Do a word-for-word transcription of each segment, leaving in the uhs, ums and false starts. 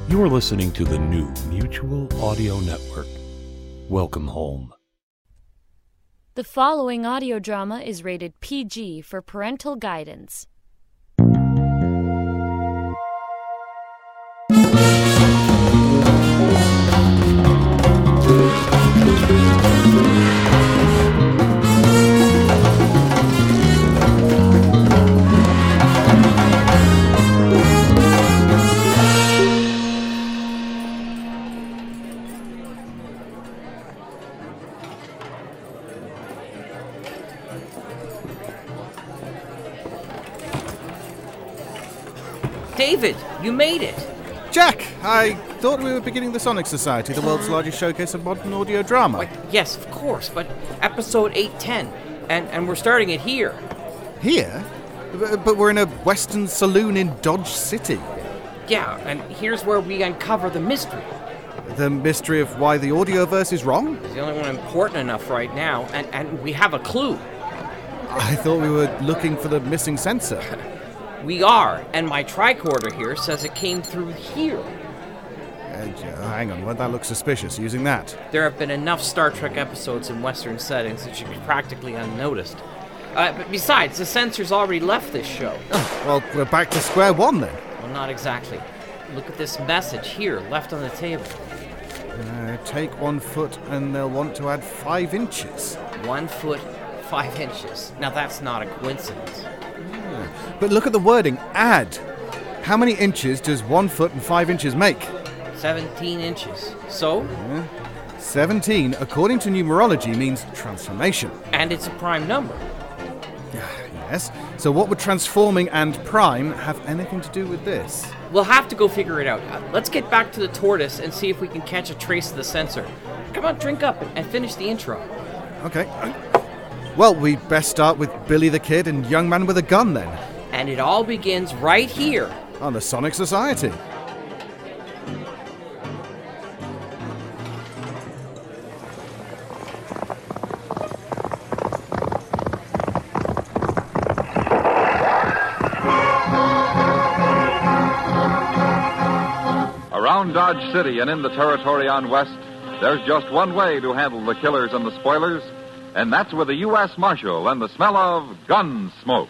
You are listening to the new Mutual Audio Network. Welcome home. The following audio drama is rated P G for parental guidance. David, you made it! Jack, I thought we were beginning the Sonic Society, the world's largest showcase of modern audio drama. Wait, yes, of course, but episode eight ten, and, and we're starting it here. Here? B- But we're in a Western saloon in Dodge City. Yeah, and here's where we uncover the mystery. The mystery of why the Audioverse is wrong? It's the only one important enough right now, and, and we have a clue. I thought we were looking for the missing sensor. We are, and my tricorder here says it came through here. Uh, j- hang on, won't that look suspicious using that? There have been enough Star Trek episodes in Western settings that should be practically unnoticed. Uh, but besides, the censor's already left this show. Oh, well, we're back to square one then. Well, not exactly. Look at this message here, left on the table. Uh, take one foot and they'll want to add five inches. One foot, five inches. Now that's not a coincidence. But look at the wording, add. How many inches does one foot and five inches make? seventeen inches. So? seventeen, according to numerology, means transformation. And it's a prime number. Yes. So what would transforming and prime have anything to do with this? We'll have to go figure it out. Uh, let's get back to the tortoise and see if we can catch a trace of the sensor. Come on, drink up and, and finish the intro. Okay. Well, we'd best start with Billy the Kid and Young Man with a Gun then. And it all begins right here. On the Sonic Society. Around Dodge City and in the territory on West, there's just one way to handle the killers and the spoilers, and that's with a U S Marshal and the smell of gun smoke.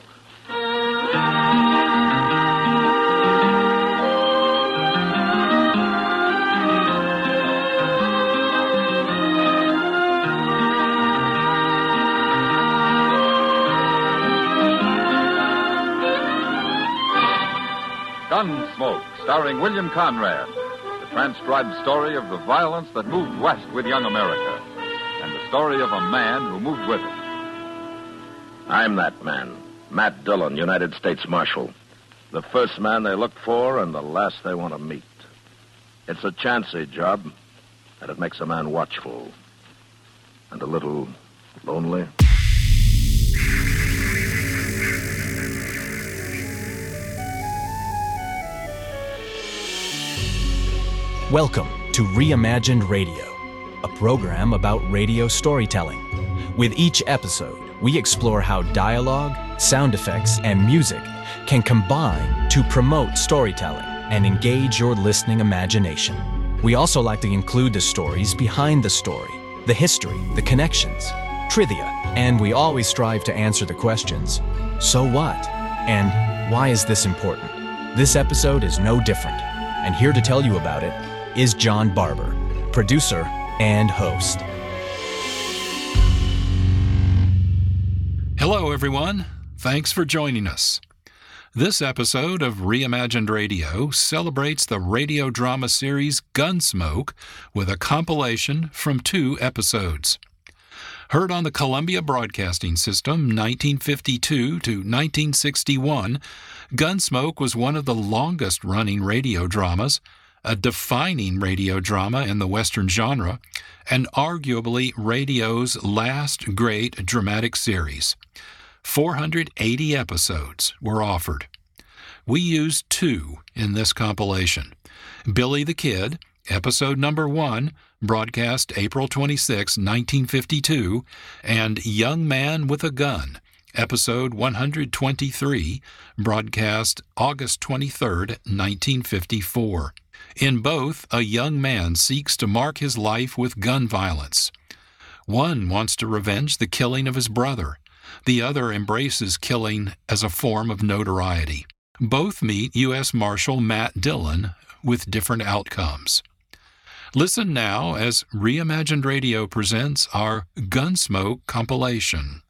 Gunsmoke, starring William Conrad, the transcribed story of the violence that moved west with young America, and the story of a man who moved with it. I'm that man, Matt Dillon, United States Marshal. The first man they look for and the last they want to meet. It's a chancy job, and it makes a man watchful and a little lonely. Welcome to Reimagined Radio, a program about radio storytelling. With each episode, we explore how dialogue, sound effects, and music can combine to promote storytelling and engage your listening imagination. We also like to include the stories behind the story, the history, the connections, trivia, and we always strive to answer the questions, so what? And why is this important? This episode is no different, and here to tell you about it is John Barber, producer and host. Hello, everyone. Thanks for joining us. This episode of Reimagined Radio celebrates the radio drama series Gunsmoke with a compilation from two episodes. Heard on the Columbia Broadcasting System nineteen fifty-two to nineteen sixty-one, Gunsmoke was one of the longest-running radio dramas, a defining radio drama in the Western genre, and arguably radio's last great dramatic series. four hundred eighty episodes were offered. We used two in this compilation. Billy the Kid, episode number one, broadcast April twenty-sixth, nineteen fifty-two, and Young Man with a Gun, episode one hundred twenty-three, broadcast August twenty-third, nineteen fifty-four. In both, a young man seeks to mark his life with gun violence. One wants to revenge the killing of his brother. The other embraces killing as a form of notoriety. Both meet U S Marshal Matt Dillon with different outcomes. Listen now as Reimagined Radio presents our Gunsmoke compilation.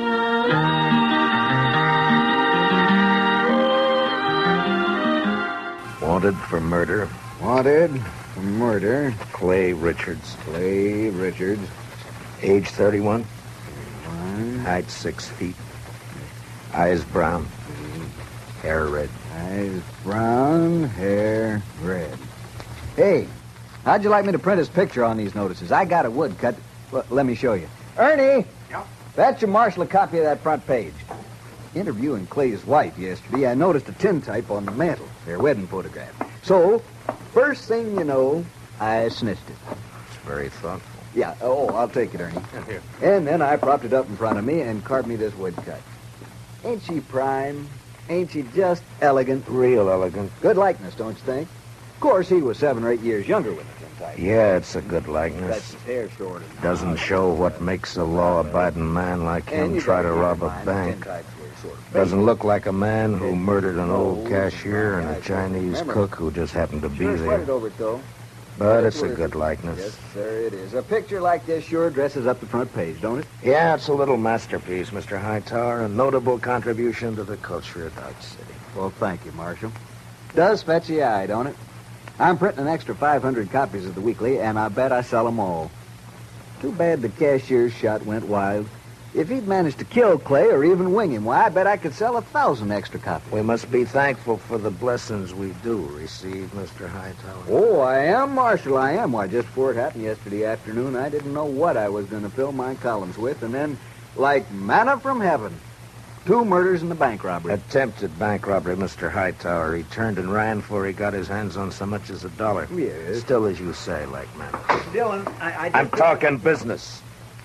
Wanted for murder. Wanted for murder. Clay Richards. Clay Richards. Age thirty-one. thirty-one. Height six feet. Eyes brown. Hair red. Eyes brown, hair red. Hey, how'd you like me to print his picture on these notices? I got a woodcut. Well, let me show you. Ernie! Yep. Fetch your Marshal a copy of that front page. Interviewing Clay's wife yesterday, I noticed a tintype on the mantel, their wedding photograph. So, first thing you know, I snitched it. It's very thoughtful. Yeah, oh, I'll take it, Ernie. Yeah, here. And then I propped it up in front of me and carved me this woodcut. Ain't she prime? Ain't she just elegant? Real elegant. Good likeness, don't you think? Of course, he was seven or eight years younger with the tintype. Yeah, it's a good likeness. That's his hair sort of. Doesn't show what makes a law-abiding man like him try to rob a bank. Doesn't look like a man who murdered an old cashier and a Chinese cook who just happened to be Sure sweated there. over it, though. But it's a good likeness. Yes, sir, it is. A picture like this sure dresses up the front page, don't it? Yeah, it's a little masterpiece, Mister Hightower, a notable contribution to the culture of Dodge City. Well, thank you, Marshal. Does fetch the eye, don't it? I'm printing an extra five hundred copies of the weekly, and I bet I sell them all. Too bad the cashier's shot went wild. If he'd managed to kill Clay or even wing him, why, I bet I could sell a thousand extra copies. We must be thankful for the blessings we do receive, Mister Hightower. Oh, I am, Marshal, I am. Why, just before it happened yesterday afternoon, I didn't know what I was going to fill my columns with, and then, like manna from heaven, two murders and a bank robbery. Attempted bank robbery, Mister Hightower. He turned and ran before he got his hands on so much as a dollar. Yes. Still, as you say, like manna. Dillon, I... I I'm talking business.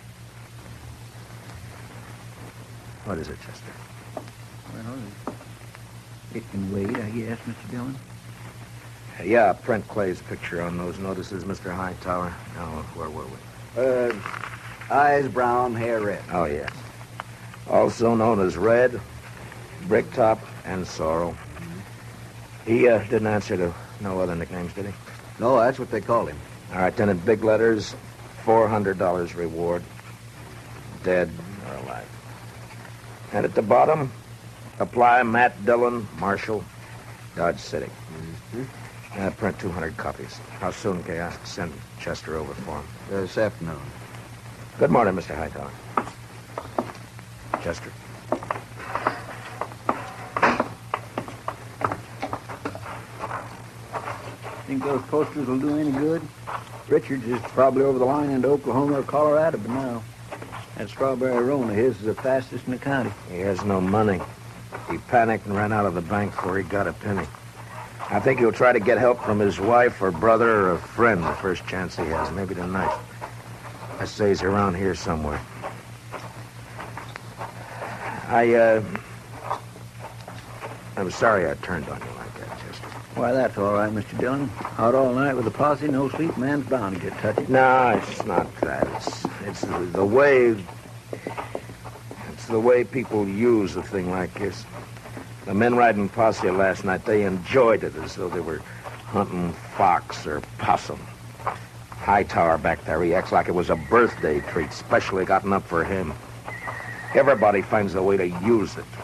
What is it, Chester? Well, it can wait, I guess, Mister Dillon. Yeah, print Clay's picture on those notices, Mister Hightower. Now, where were we? Uh, eyes brown, hair red. Oh, yes. Also known as Red, Bricktop, and Sorrel. He uh, didn't answer to no other nicknames, did he? No, that's what they called him. All right, then in big letters, four hundred dollars reward. Dead or alive. And at the bottom, apply Matt Dillon, Marshal, Dodge City. Mm-hmm. Uh, print two hundred copies. How soon can I send Chester over for him? Uh, this afternoon. Good morning, Mister Hightower. Chester. Think those posters will do any good? Richards is probably over the line into Oklahoma or Colorado by now. That strawberry roan of his is the fastest in the county. He has no money. He panicked and ran out of the bank before he got a penny. I think he'll try to get help from his wife or brother or a friend the first chance he has, maybe tonight. I say he's around here somewhere. I, uh... I'm sorry I turned on you like that, Chester. Why, that's all right, Mister Dillon. Out all night with a posse, no sleep, man's bound to get touchy. No, it's not that. It's, it's the, the way... It's the way people use a thing like this. The men riding posse last night, they enjoyed it as though they were hunting fox or possum. Hightower back there, he acts like it was a birthday treat, specially gotten up for him. Everybody finds a way to use it.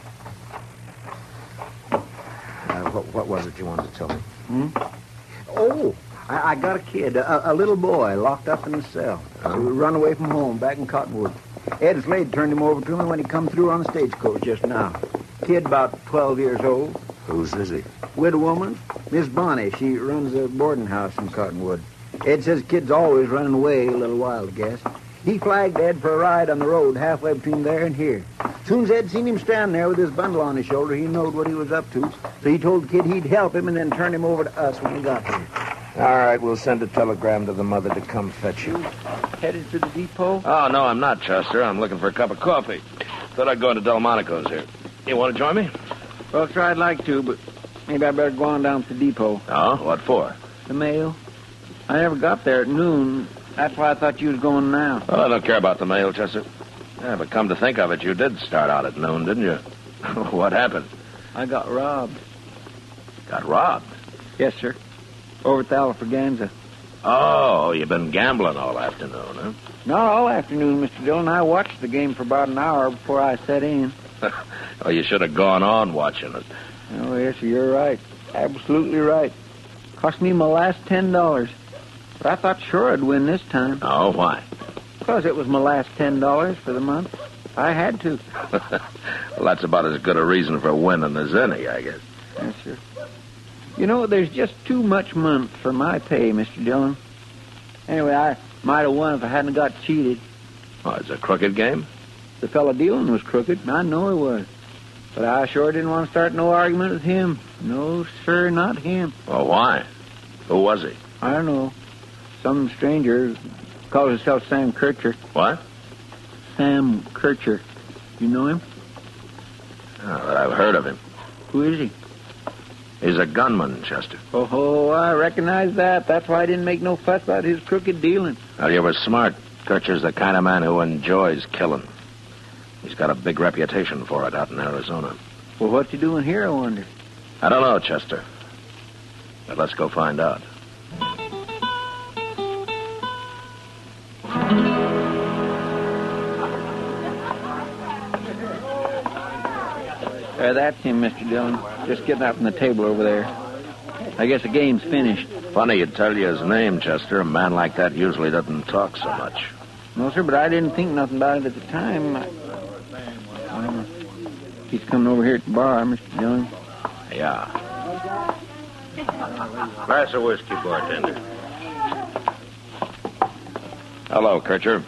Uh, what, what was it you wanted to tell me? Hmm? Oh, I, I got a kid, a, a little boy, locked up in the cell. Uh-huh. He run away from home back in Cottonwood. Ed Slade turned him over to me when he come through on the stagecoach just now. Kid about twelve years old. Whose is he? Widow woman, Miss Bonnie. She runs a boarding house in Cottonwood. Ed says kid's always running away a little while, I guess. He flagged Ed for a ride on the road halfway between there and here. Soon as Ed seen him stand there with his bundle on his shoulder, he knowed what he was up to. So he told the kid he'd help him and then turn him over to us when he got here. All right, we'll send a telegram to the mother to come fetch you. Headed to the depot? Oh, no, I'm not, Chester. I'm looking for a cup of coffee. Thought I'd go into Delmonico's here. You want to join me? Well, sure, I'd like to, but maybe I better go on down to the depot. Oh, what for? The mail. I never got there at noon. That's why I thought you was going now. Well, I don't care about the mail, Chester. Yeah, but come to think of it, you did start out at noon, didn't you? What happened? I got robbed. Got robbed? Yes, sir. Over at the Alfraganza. Oh, you've been gambling all afternoon, huh? Not all afternoon, Mister Dillon. I watched the game for about an hour before I set in. Well, you should have gone on watching it. Oh, yes, sir, you're right. Absolutely right. Cost me my last ten dollars. But I thought sure I'd win this time. Oh, why? Because it was my last ten dollars for the month. I had to. Well, that's about as good a reason for winning as any, I guess. Yes, sir. You know, there's just too much month for my pay, Mister Dillon. Anyway, I might have won if I hadn't got cheated. Oh, it's a crooked game? The fellow dealing was crooked. I know he was. But I sure didn't want to start no argument with him. No, sir, not him. Well, why? Who was he? I don't know. Some stranger. Calls himself Sam Kircher. What? Sam Kircher. You know him? Oh, but I've heard of him. Who is he? He's a gunman, Chester. Oh, oh, I recognize that. That's why I didn't make no fuss about his crooked dealing. Well, you were smart. Kircher's the kind of man who enjoys killing. He's got a big reputation for it out in Arizona. Well, what's he doing here, I wonder? I don't know, Chester. But let's go find out. There, that's him, Mister Dillon. Just getting up from the table over there. I guess the game's finished. Funny you'd tell you his name, Chester. A man like that usually doesn't talk so much. No, sir, but I didn't think nothing about it at the time. I, I don't know. He's coming over here at the bar, Mister Dillon. Yeah. Glass of whiskey, bartender. Hello, Kircher.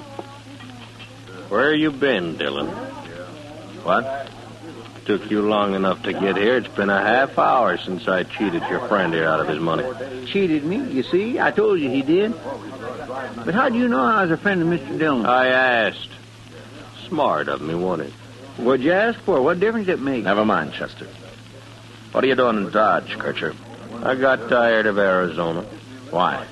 Where you been, Dillon? What? Took you long enough to get here. It's been a half hour since I cheated your friend here out of his money. Cheated me, you see? I told you he did. But how do you know I was a friend of Mister Dillon? I asked. Smart of me, wasn't it? What'd you ask for? What difference it make? Never mind, Chester. What are you doing in Dodge, Kircher? I got tired of Arizona. Why?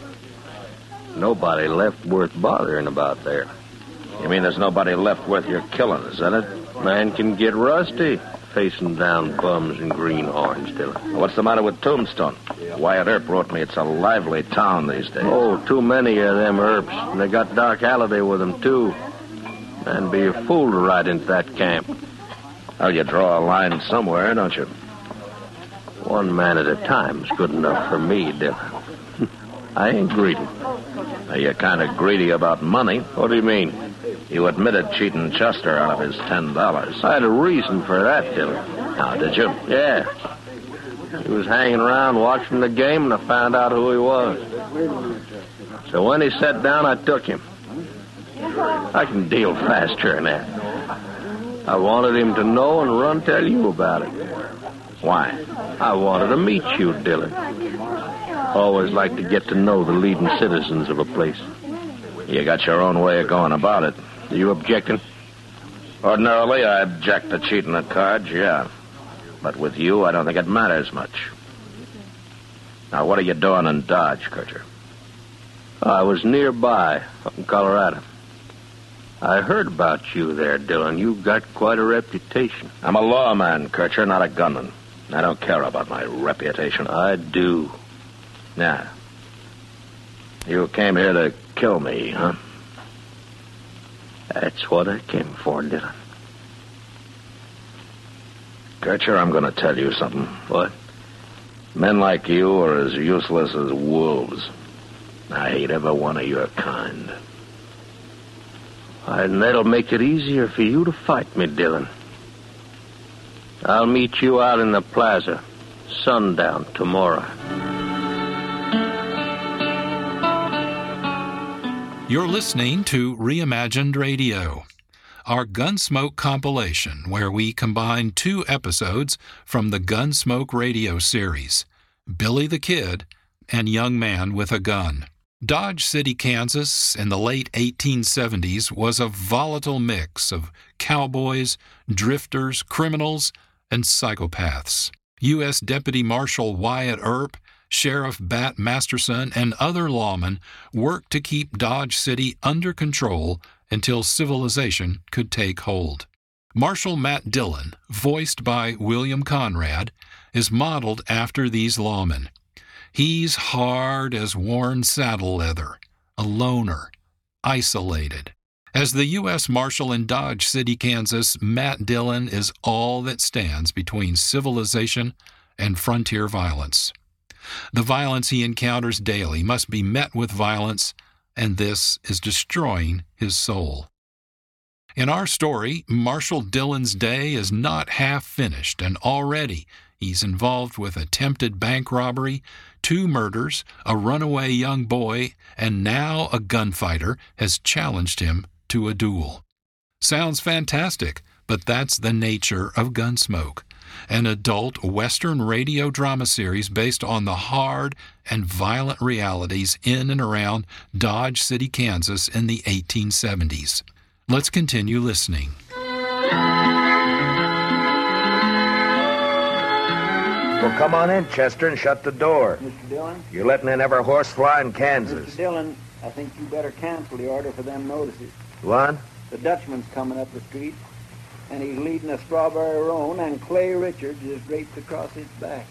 Nobody left worth bothering about there. You mean there's nobody left worth your killing, is that it? Man can get rusty facing down bums and greenhorns, Dillon. What's the matter with Tombstone? Wyatt Earp wrote me it's a lively town these days. Oh, too many of them Earps. And they got Doc Halliday with them, too. Man, be a fool to ride into that camp. Well, you draw a line somewhere, don't you? One man at a time's good enough for me, Dillon. I ain't greedy. Now, you're kind of greedy about money. What do you mean? You admitted cheating Chester out of his ten dollars. I had a reason for that, Dillon. Now, did you? Yeah. He was hanging around watching the game, and I found out who he was. So when he sat down, I took him. I can deal faster than that. I wanted him to know and run tell you about it. Why? I wanted to meet you, Dillon. Always like to get to know the leading citizens of a place. You got your own way of going about it. Are you objecting? Ordinarily, I object to cheating at cards, yeah. But with you, I don't think it matters much. Now, what are you doing in Dodge, Kircher? I was nearby, up in Colorado. I heard about you there, Dillon. You've got quite a reputation. I'm a lawman, Kircher, not a gunman. I don't care about my reputation. I do. Now, you came here to kill me, huh? That's what I came for, Dillon. Kircher, I'm going to tell you something. What? Men like you are as useless as wolves. I hate every one of your kind. And that'll make it easier for you to fight me, Dillon. I'll meet you out in the plaza, sundown tomorrow. You're listening to Reimagined Radio, our Gunsmoke compilation, where we combine two episodes from the Gunsmoke radio series, Billy the Kid and Young Man with a Gun. Dodge City, Kansas in the late eighteen seventies was a volatile mix of cowboys, drifters, criminals, and psychopaths. U S Deputy Marshal Wyatt Earp, Sheriff Bat Masterson, and other lawmen worked to keep Dodge City under control until civilization could take hold. Marshal Matt Dillon, voiced by William Conrad, is modeled after these lawmen. He's hard as worn saddle leather, a loner, isolated. As the U S Marshal in Dodge City, Kansas, Matt Dillon is all that stands between civilization and frontier violence. The violence he encounters daily must be met with violence, and this is destroying his soul. In our story, Marshal Dillon's day is not half finished, and already he's involved with attempted bank robbery, two murders, a runaway young boy, and now a gunfighter has challenged him to a duel. Sounds fantastic, but that's the nature of Gunsmoke, an adult Western radio drama series based on the hard and violent realities in and around Dodge City, Kansas in the eighteen seventies. Let's continue listening. Well, come on in, Chester, and shut the door. Mister Dillon? You're letting in every horsefly in Kansas. Mister Dillon, I think you better cancel the order for them notices. What? The Dutchman's coming up the street, and he's leading a strawberry roan, and Clay Richards is draped across his back.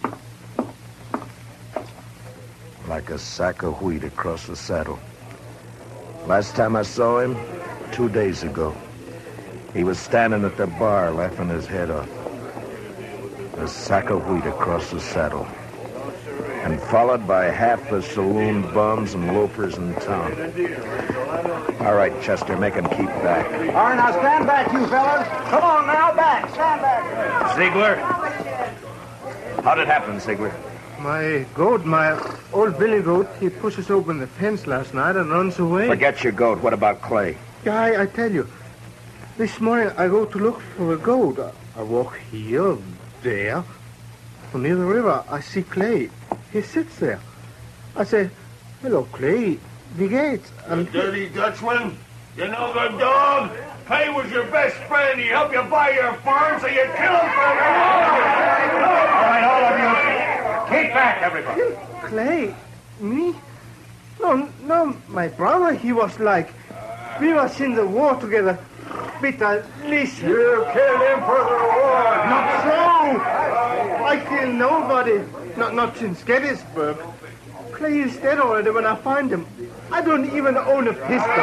Like a sack of wheat across the saddle. Last time I saw him, two days ago, he was standing at the bar laughing his head off. A sack of wheat across the saddle. And followed by half the saloon bums and loafers in town. All right, Chester, make him keep back. All right, now stand back, you fellas. Come on now, back. Stand back. Ziegler? How'd it happen, Ziegler? My goat, my old billy goat, he pushes open the fence last night and runs away. Forget your goat. What about Clay? Yeah, I, I tell you. This morning I go to look for a goat. I, I walk here, there. So near the river, I see Clay. He sits there. I say, hello, Clay. Wie geht's? You dirty Dutchman. You know the dog? Clay was your best friend. He helped you buy your farm, so you killed him for a All right, all of you. Keep back, everybody. Clay? Me? No, no, my brother, he was like... We was in the war together. But listen. You killed him for the war. Not so. I killed nobody. Not, not since Gettysburg. Clay is dead already when I find him. I don't even own a pistol.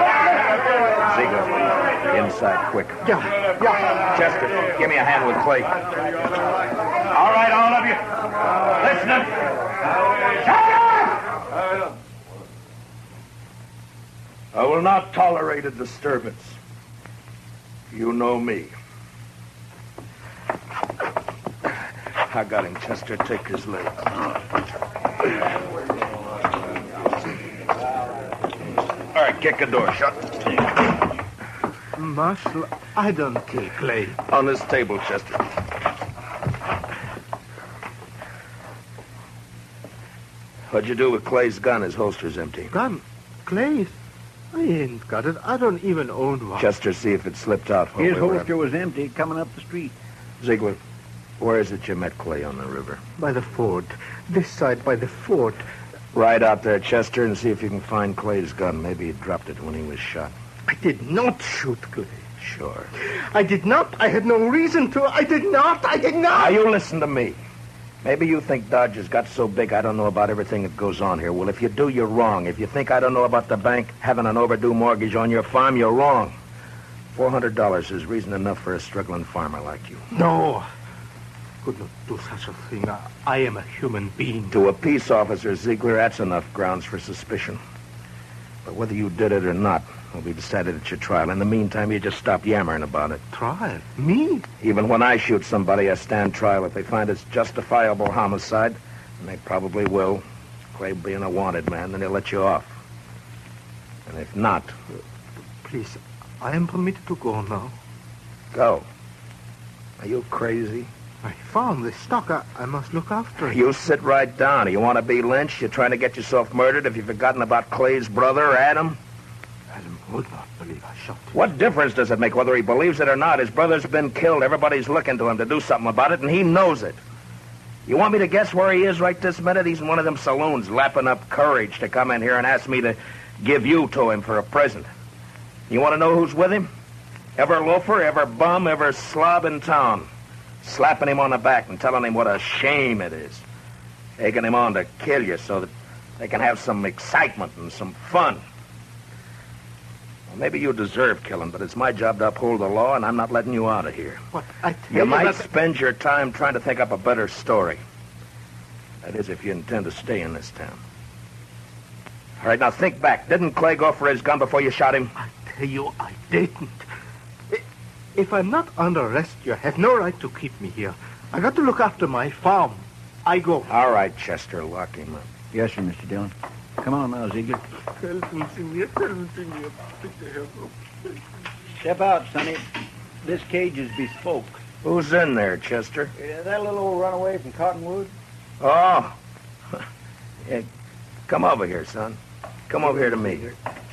Ziegler, inside, quick. Yeah, yeah. Chester, give me a hand with Clay. All right, all of you. Listen up. Shut up! I will not tolerate a disturbance. You know me. I got him, Chester. Take his leg. All right, kick the door shut. Marshal, I don't kill Clay. On this table, Chester. What'd you do with Clay's gun? His holster's empty. Gun? Clay's? I ain't got it. I don't even own one. Chester, see if it slipped out. His holster was empty coming up the street. Ziegler, where is it you met Clay on the river? By the fort. This side by the fort. Ride out there, Chester, and see if you can find Clay's gun. Maybe he dropped it when he was shot. I did not shoot Clay. Sure. I did not. I had no reason to. I did not. I did not. Now, you listen to me. Maybe you think Dodge has got so big I don't know about everything that goes on here. Well, if you do, you're wrong. If you think I don't know about the bank having an overdue mortgage on your farm, you're wrong. Four hundred dollars is reason enough for a struggling farmer like you. No. Could not do such a thing. I, I am a human being. To a peace officer, Ziegler, that's enough grounds for suspicion. But whether you did it or not will be decided at your trial. In the meantime, you just stop yammering about it. Trial? Me? Even when I shoot somebody, I stand trial. If they find it's justifiable homicide, and they probably will, Clay being a wanted man, then they'll let you off. And if not... Please, I am permitted to go now. Go. Are you crazy? My farm, the stock, I, I must look after it. You sit right down. You want to be lynched? You're trying to get yourself murdered? Have you forgotten about Clay's brother, Adam? Adam would not believe I shot him. What difference does it make whether he believes it or not? His brother's been killed. Everybody's looking to him to do something about it, and he knows it. You want me to guess where he is right this minute? He's in one of them saloons lapping up courage to come in here and ask me to give you to him for a present. You want to know who's with him? Every loafer, every bum, every slob in town. Slapping him on the back and telling him what a shame it is. Egging him on to kill you so that they can have some excitement and some fun. Well, maybe you deserve killing, but it's my job to uphold the law, and I'm not letting you out of here. What? I tell You you might that- spend your time trying to think up a better story. That is, if you intend to stay in this town. All right, now think back. Didn't Clay go for his gun before you shot him? I tell you, I didn't. I- If I'm not under arrest, you have no right to keep me here. I got to look after my farm. I go. All right, Chester, lock him up. Yes, sir, Mister Dillon. Come on now, Ziegler. Step out, Sonny. This cage is bespoke. Who's in there, Chester? Uh, that little old runaway from Cottonwood? Oh. Yeah, come over here, son. Come over here to me.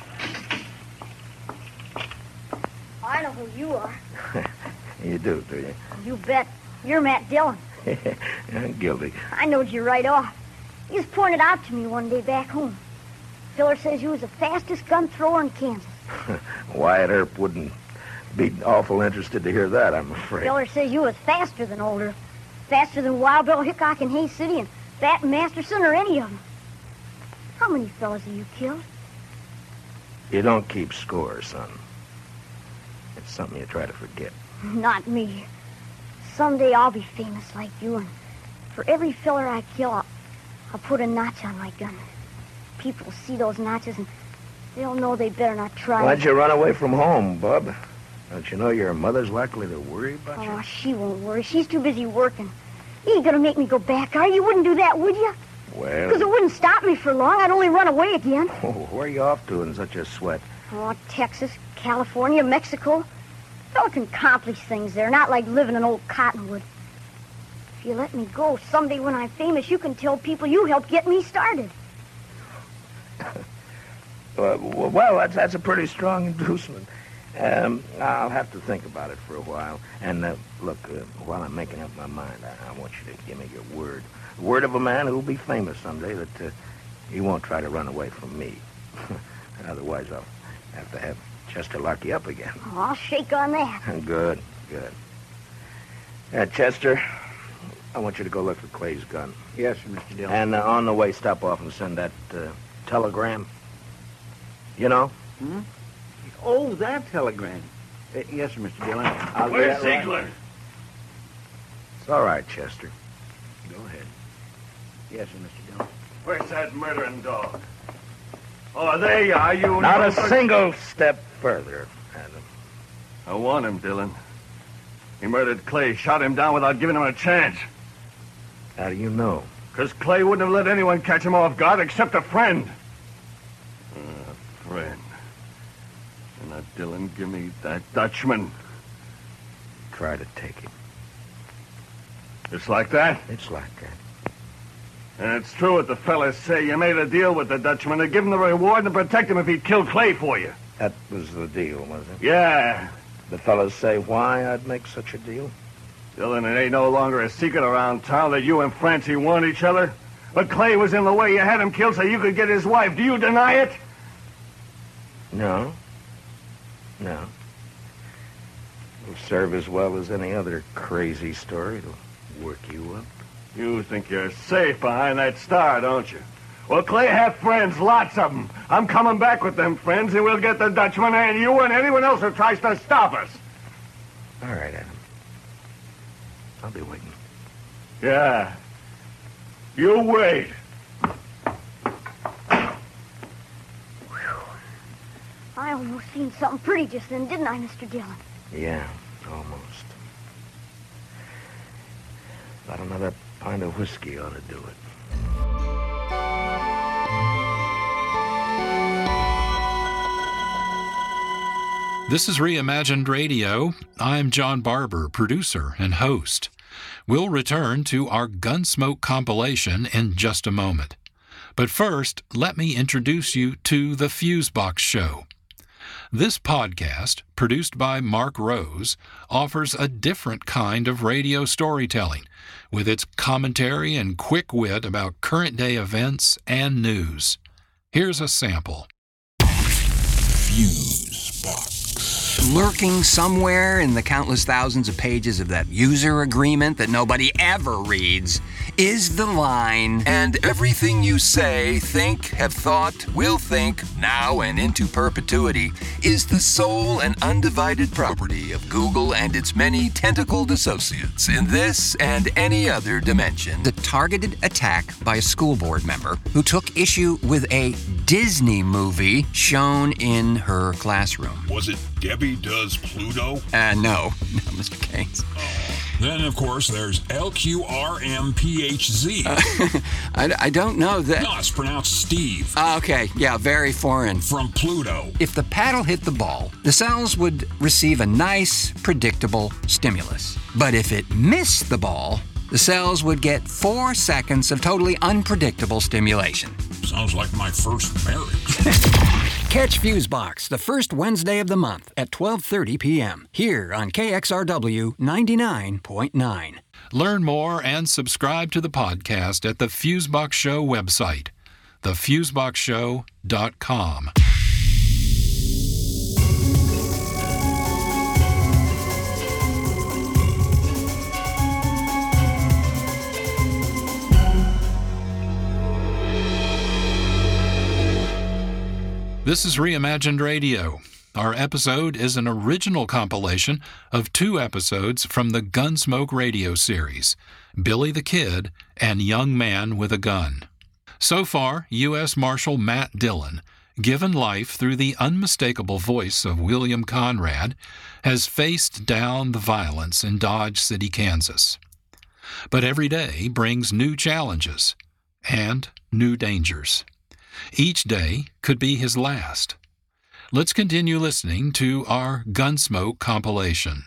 I know who you are. You do, do you? You bet. You're Matt Dillon. I'm guilty. I knowed you right off. You was pointed out to me one day back home. Filler says you was the fastest gun thrower in Kansas. Wyatt Earp wouldn't be awful interested to hear that, I'm afraid. Filler says you was faster than Older. Faster than Wild Bill Hickok in Hays City and Bat Masterson or any of them. How many fellas have you killed? You don't keep score, son. It's something you try to forget. Not me. Someday I'll be famous like you, and for every filler I kill, I'll, I'll put a notch on my gun. People will see those notches, and they'll know they better not try. Why'd you run away from home, Bub? Don't you know your mother's likely to worry about you? Oh, she won't worry. She's too busy working. You ain't gonna make me go back, are you? You wouldn't do that, would you? Well... Because it wouldn't stop me for long. I'd only run away again. Oh, where are you off to in such a sweat? Oh, Texas, California, Mexico. Fella can accomplish things there, not like living in old Cottonwood. If you let me go, someday when I'm famous, you can tell people you helped get me started. Uh, well, that's, that's a pretty strong inducement. Um, I'll have to think about it for a while. And, uh, look, uh, while I'm making up my mind, I, I want you to give me your word. The word of a man who'll be famous someday that uh, he won't try to run away from me. Otherwise, I'll have to have Chester lock you up again. Oh, I'll shake on that. Good, good. Uh, Chester, I want you to go look for Clay's gun. Yes, sir, Mister Dillon. And uh, on the way, stop off and send that uh, telegram. You know? Hmm? Oh, that telegram. Uh, yes, sir, Mister Dillon. I'll do Where's that right- Ziegler? It's all right, Chester. Go ahead. Yes, sir, Mister Dillon. Where's that murdering dog? Oh, there you are. You Not a know- single step further, Adam. I want him, Dillon. He murdered Clay, shot him down without giving him a chance. How do you know? Because Clay wouldn't have let anyone catch him off guard except a friend. A friend. And now, Dillon, give me that Dutchman. Try to take him. It's like that? It's like that. And it's true what the fellas say. You made a deal with the Dutchman to give him the reward and protect him if he'd kill Clay for you. That was the deal, was it? Yeah. The fellas say why I'd make such a deal? Dillon, it ain't no longer a secret around town that you and Francie want each other. But Clay was in the way. You had him killed so you could get his wife. Do you deny it? No. No. It'll serve as well as any other crazy story. It'll work you up. You think you're safe behind that star, don't you? Well, Clay had friends, lots of them. I'm coming back with them friends, and we'll get the Dutchman and you and anyone else who tries to stop us. All right, Adam. I'll be waiting. Yeah. You wait. I almost seen something pretty just then, didn't I, Mister Dillon? Yeah, almost. About another pint of whiskey ought to do it. This is Reimagined Radio. I'm John Barber, producer and host. We'll return to our Gunsmoke compilation in just a moment. But first, let me introduce you to The Fusebox Show. This podcast, produced by Mark Rose, offers a different kind of radio storytelling, with its commentary and quick wit about current-day events and news. Here's a sample. Fusebox. Lurking somewhere in the countless thousands of pages of that user agreement that nobody ever reads is the line, "And everything you say, think, have thought, will think, now and into perpetuity, is the sole and undivided property of Google and its many tentacled associates in this and any other dimension." The targeted attack by a school board member who took issue with a Disney movie shown in her classroom. Was it Debbie Does Pluto? Uh, no. No, Mister Keynes. Then, of course, there's L Q R M P H Z. Uh, I, I don't know that. No, it's pronounced Steve. Uh, okay, yeah, very foreign. From Pluto. If the paddle hit the ball, the cells would receive a nice, predictable stimulus. But if it missed the ball, the cells would get four seconds of totally unpredictable stimulation. Sounds like my first marriage. Catch Fusebox the first Wednesday of the month at twelve thirty p.m. here on K X R W ninety-nine point nine. Learn more and subscribe to the podcast at the Fusebox Show website, the fusebox show dot com. This is Reimagined Radio. Our episode is an original compilation of two episodes from the Gunsmoke radio series, Billy the Kid and Young Man with a Gun. So far, U S Marshal Matt Dillon, given life through the unmistakable voice of William Conrad, has faced down the violence in Dodge City, Kansas. But every day brings new challenges and new dangers. Each day could be his last. Let's continue listening to our Gunsmoke compilation.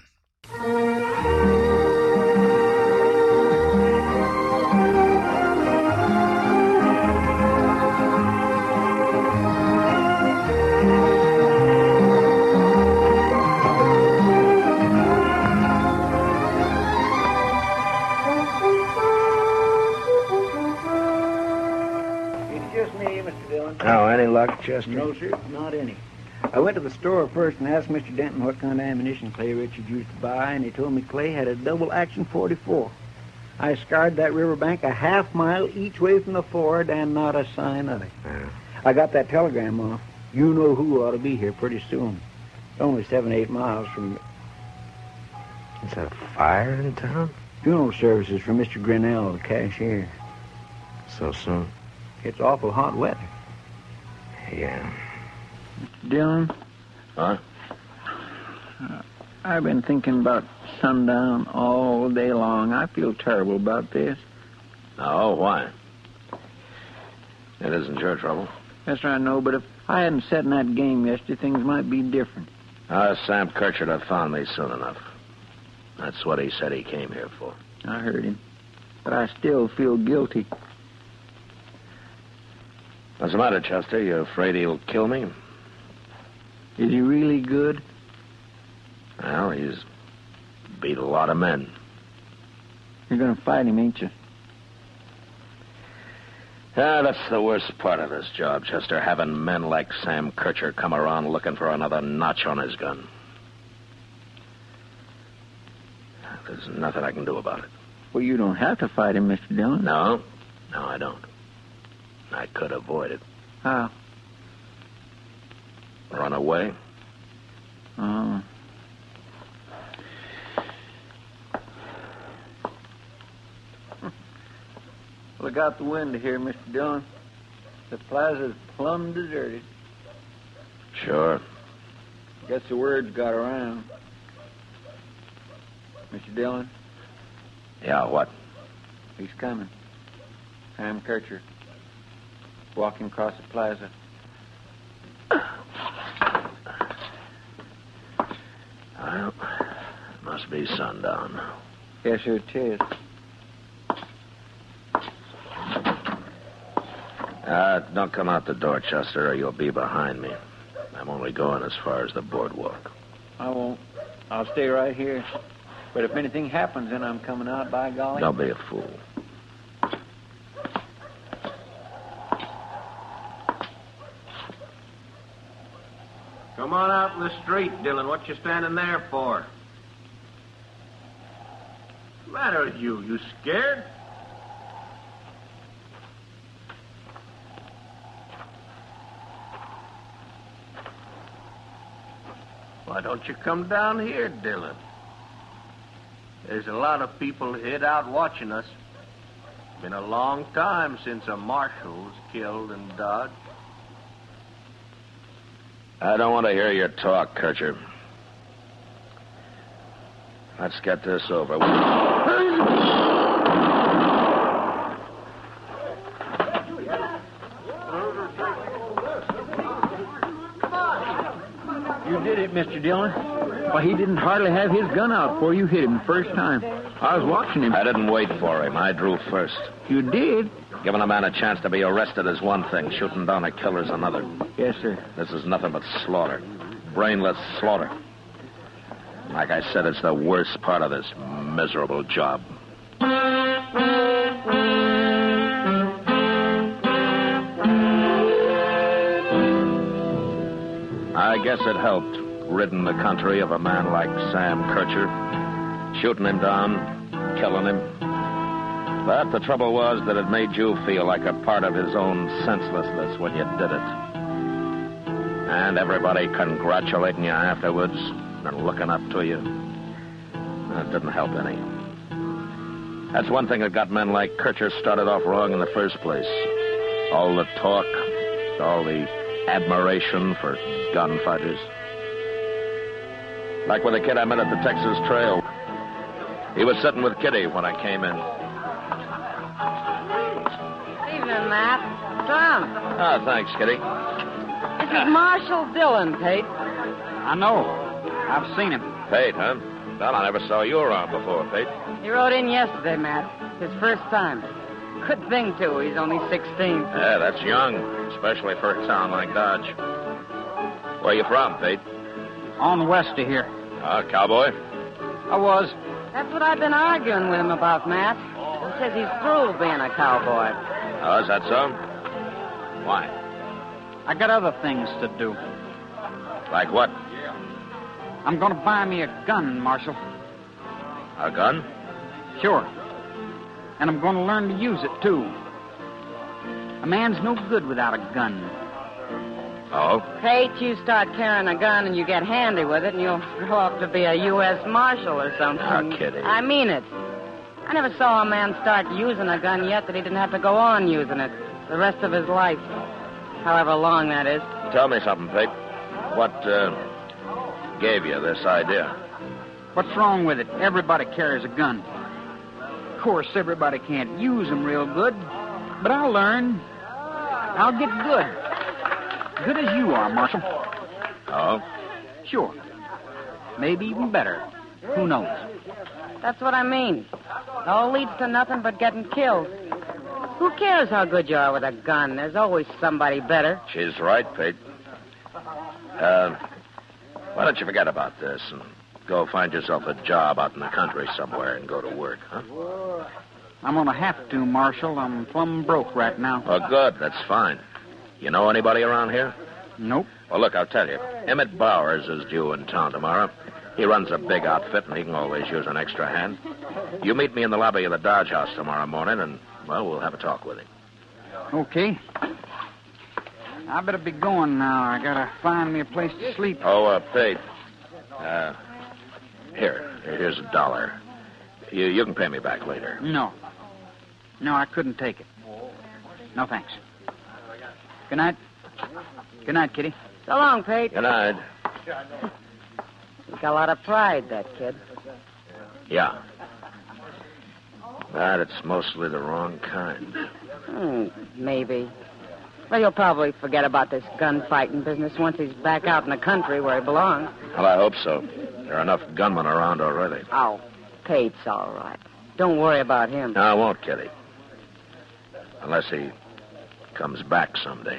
Oh, any luck, Chester? No, sir, not any. I went to the store first and asked Mister Denton what kind of ammunition Clay Richards used to buy, and he told me Clay had a double-action forty-four. I scoured that riverbank a half mile each way from the ford, and not a sign of it. Yeah. I got that telegram off. You know who ought to be here pretty soon. It's only seven, eight miles from... Is that a fire in town? Funeral services for Mister Grinnell, the cashier. So soon? It's awful hot weather. Yeah. Dillon? Huh? Uh, I've been thinking about sundown all day long. I feel terrible about this. Oh, why? It isn't your trouble. Yes, I know, but if I hadn't sat in that game yesterday, things might be different. Uh, Sam Kirchard have found me soon enough. That's what he said he came here for. I heard him. But I still feel guilty. What's the matter, Chester? You afraid he'll kill me? Is he really good? Well, he's beat a lot of men. You're going to fight him, ain't you? Yeah, that's the worst part of this job, Chester, having men like Sam Kirchard come around looking for another notch on his gun. There's nothing I can do about it. Well, you don't have to fight him, Mister Dillon. No, no, I don't. I could avoid it. How? Run away. Oh. Look out the window here, Mister Dillon. The plaza's plumb deserted. Sure. Guess the word's got around. Mister Dillon? Yeah, what? He's coming. Sam Kirchard. Walking across the plaza. Well, it must be sundown. Yes, sir, it is. Uh, don't come out the door, Chester, or you'll be behind me. I'm only going as far as the boardwalk. I won't. I'll stay right here. But if anything happens, then I'm coming out, by golly. Don't be a fool. Come on out in the street, Dillon. What you standing there for? What's the matter with you? You scared? Why don't you come down here, Dillon? There's a lot of people hid out watching us. Been a long time since a marshal was killed in Dodge. I don't want to hear your talk, Kircher. Let's get this over with. You did it, Mister Dillon. Why, he didn't hardly have his gun out before you hit him the first time. I was watching him. I didn't wait for him. I drew first. You did? Giving a man a chance to be arrested is one thing. Shooting down a killer's another. Yes, sir. This is nothing but slaughter. Brainless slaughter. Like I said, it's the worst part of this miserable job. I guess it helped, ridding the country of a man like Sam Kircher. Shooting him down, killing him. But the trouble was that it made you feel like a part of his own senselessness when you did it. And everybody congratulating you afterwards and looking up to you. That didn't help any. That's one thing that got men like Kircher started off wrong in the first place. All the talk, all the admiration for gunfighters. Like with the kid I met at the Texas Trail. He was sitting with Kitty when I came in. Evening, Matt. Tom. Ah, thanks, Kitty. This is Marshal Dillon, Pate. I know. I've seen him. Pate, huh? Well, I never saw you around before, Pate. He rode in yesterday, Matt. His first time. Good thing, too. He's only sixteen. Yeah, that's young, especially for a town like Dodge. Where you from, Pate? On west of here. Ah, cowboy? I was. That's what I've been arguing with him about, Matt. He says he's through being a cowboy. Oh, is that so? Why? I got other things to do. Like what? I'm going to buy me a gun, Marshal. A gun? Sure. And I'm going to learn to use it, too. A man's no good without a gun. Oh? Pate, you start carrying a gun and you get handy with it and you'll grow up to be a U S Marshal or something. Ah, Kitty. I mean it. I never saw a man start using a gun yet that he didn't have to go on using it the rest of his life. However long that is. Tell me something, Pate. What, uh, gave you this idea? What's wrong with it? Everybody carries a gun. Of course, everybody can't use them real good, but I'll learn. I'll get good. Good as you are, Marshal. Oh? Sure. Maybe even better. Who knows? That's what I mean. It all leads to nothing but getting killed. Who cares how good you are with a gun? There's always somebody better. She's right, Pete. Uh, why don't you forget about this and go find yourself a job out in the country somewhere and go to work, huh? I'm going to have to, Marshal. I'm plumb broke right now. Oh, good. That's fine. You know anybody around here? Nope. Well, look, I'll tell you. Emmett Bowers is due in town tomorrow. He runs a big outfit, and he can always use an extra hand. You meet me in the lobby of the Dodge House tomorrow morning, and, well, we'll have a talk with him. Okay. I better be going now. I gotta find me a place to sleep. Oh, uh, Pete. Uh, here. Here's a dollar. You, you can pay me back later. No. No, I couldn't take it. No, thanks. Good night. Good night, Kitty. So long, Pete. Good night. He's got a lot of pride, that kid. Yeah. But it's mostly the wrong kind. Hmm, maybe. Well, he'll probably forget about this gunfighting business once he's back out in the country where he belongs. Well, I hope so. There are enough gunmen around already. Oh. Pate's all right. Don't worry about him. No, I won't, Kitty. Unless he comes back someday.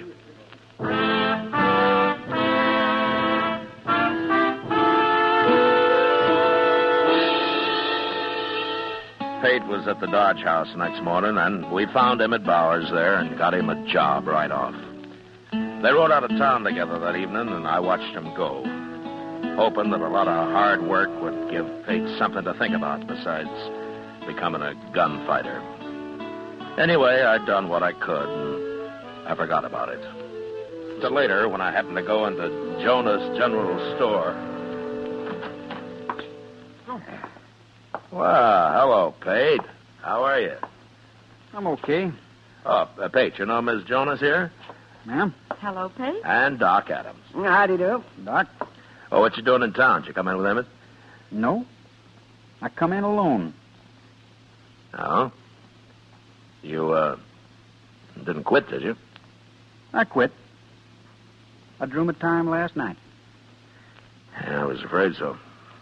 Pate was at the Dodge House next morning, and we found him at Bowers there and got him a job right off. They rode out of town together that evening, and I watched him go, hoping that a lot of hard work would give Pate something to think about besides becoming a gunfighter. Anyway, I'd done what I could, and I forgot about it. Till later, when I happened to go into Jonas General Store. Well, hello, Pate. How are you? I'm okay. Oh, uh, Pate, you know Miss Jonas here? Ma'am? Hello, Pate. And Doc Adams. Howdy do. Doc? Oh, what you doing in town? Did you come in with Emmett? No. I come in alone. Oh? You, uh, didn't quit, did you? I quit. I drew my time last night. Yeah, I was afraid so.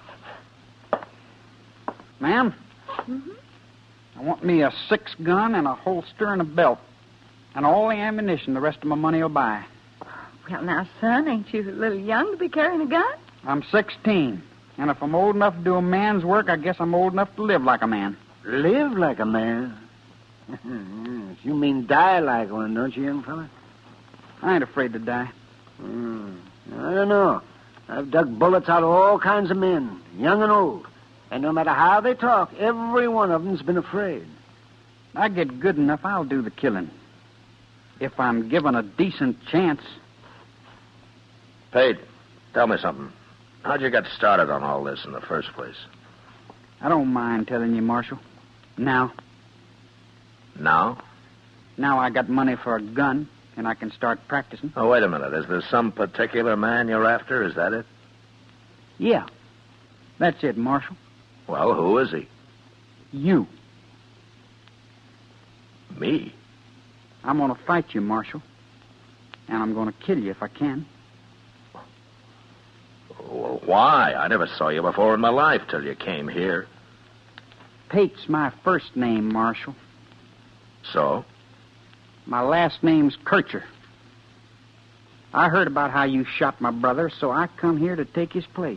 Ma'am? Mm-hmm. I want me a six gun and a holster and a belt. And all the ammunition the rest of my money will buy. Well, now, son, ain't you a little young to be carrying a gun? I'm sixteen. And if I'm old enough to do a man's work, I guess I'm old enough to live like a man. Live like a man? Yes, you mean die like one, don't you, young fella? I ain't afraid to die. Mm, I don't know. I've dug bullets out of all kinds of men, young and old. And no matter how they talk, every one of them's been afraid. I get good enough, I'll do the killing. If I'm given a decent chance. Pate, tell me something. How'd you get started on all this in the first place? I don't mind telling you, Marshal. Now. Now? Now I got money for a gun, and I can start practicing. Oh, wait a minute. Is there some particular man you're after? Is that it? Yeah. That's it, Marshal. Well, who is he? You. Me? I'm going to fight you, Marshal. And I'm going to kill you if I can. Well, why? I never saw you before in my life till you came here. Pate's my first name, Marshal. So? My last name's Kircher. I heard about how you shot my brother, so I come here to take his place.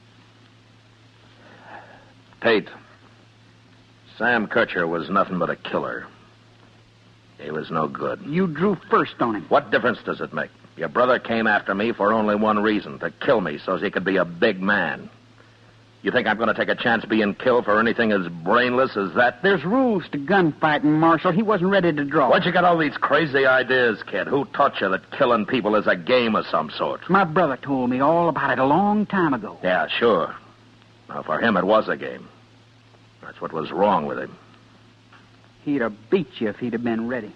Pate, Sam Kircher was nothing but a killer. He was no good. You drew first on him. What difference does it make? Your brother came after me for only one reason, to kill me so he could be a big man. You think I'm going to take a chance being killed for anything as brainless as that? There's rules to gunfighting, Marshal. He wasn't ready to draw. Where'd you get all these crazy ideas, kid? Who taught you that killing people is a game of some sort? My brother told me all about it a long time ago. Yeah, sure. Now, for him, it was a game. That's what was wrong with him. He'd have beat you if he'd have been ready.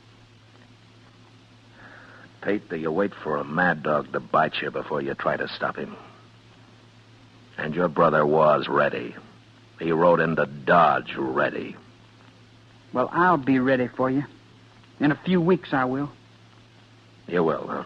Pate, do you wait for a mad dog to bite you before you try to stop him? And your brother was ready. He rode into Dodge ready. Well, I'll be ready for you. In a few weeks, I will. You will, huh?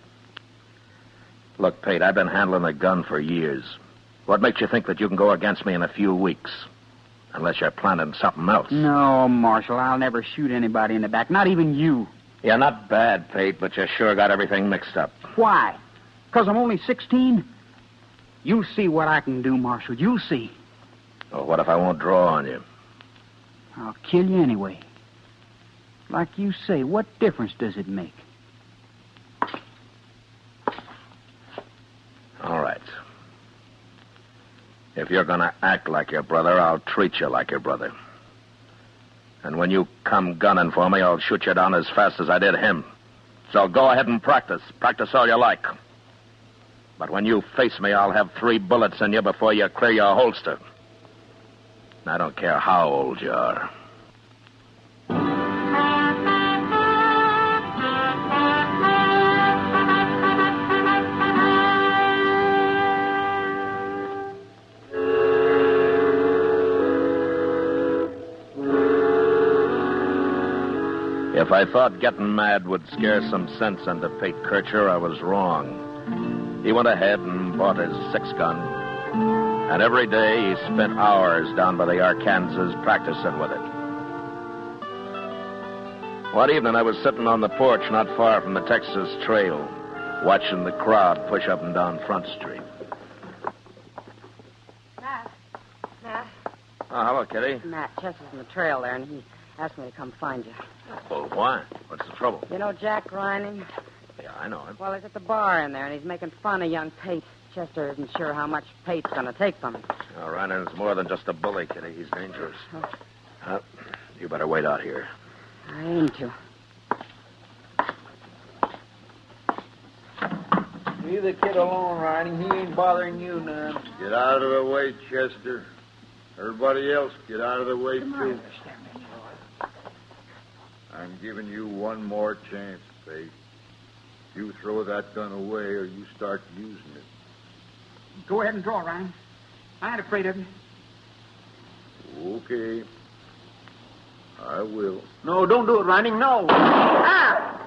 Look, Pate, I've been handling a gun for years. What makes you think that you can go against me in a few weeks? Unless you're planning something else. No, Marshal, I'll never shoot anybody in the back, not even you. You're not bad, Pate, but you sure got everything mixed up. Why? Because I'm only sixteen? You'll see what I can do, Marshal. You'll see. Well, what if I won't draw on you? I'll kill you anyway. Like you say, what difference does it make? All right. If you're going to act like your brother, I'll treat you like your brother. And when you come gunning for me, I'll shoot you down as fast as I did him. So go ahead and practice. Practice all you like. But when you face me, I'll have three bullets in you before you clear your holster. I don't care how old you are. If I thought getting mad would scare some sense into Pate Kircher, I was wrong. He went ahead and bought his six-gun, And every day he spent hours down by the Arkansas practicing with it. One evening I was sitting on the porch not far from the Texas Trail, watching the crowd push up and down Front Street. Matt. Matt. Oh, hello, Kitty. Matt, Chester's in the trail there, and he asked me to come find you. Well, why? What's the trouble? You know Jack Reining? Yeah, I know him. Well, he's at the bar in there, and he's making fun of young Pate. Chester isn't sure how much Pate's going to take from him. Oh, Reining's more than just a bully, Kitty. He's dangerous. Uh, you better wait out here. I aim to. Leave the kid alone, Reining. He ain't bothering you none. Get out of the way, Chester. Everybody else, get out of the way, too. I'm giving you one more chance, Pate. You throw that gun away or you start using it. Go ahead and draw, Reining. I ain't afraid of you. Okay. I will. No, don't do it, Reining. No. Ah!